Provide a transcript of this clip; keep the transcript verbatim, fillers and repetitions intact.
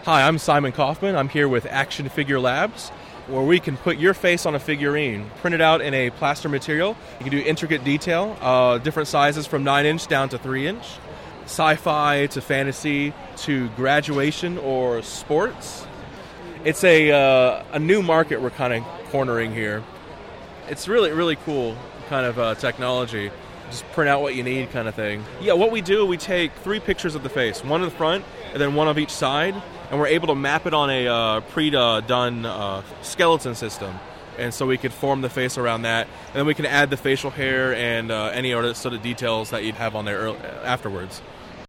Hi, I'm Simon Kaufman. I'm here with Action Figure Labs, where we can put your face on a figurine, print it out in a plaster material. You can do intricate detail, uh, different sizes from nine inch down to three inch, sci-fi to fantasy to graduation or sports. It's a uh, a new market we're kind of cornering here. It's really, really cool kind of uh, technology. Just print out what you need kind of thing. Yeah, what we do, we take three pictures of the face, one in the front and then one of each side, and we're able to map it on a uh, pre-done uh, skeleton system. And so we could form the face around that, and then we can add the facial hair and uh, any other sort of details that you'd have on there early, afterwards.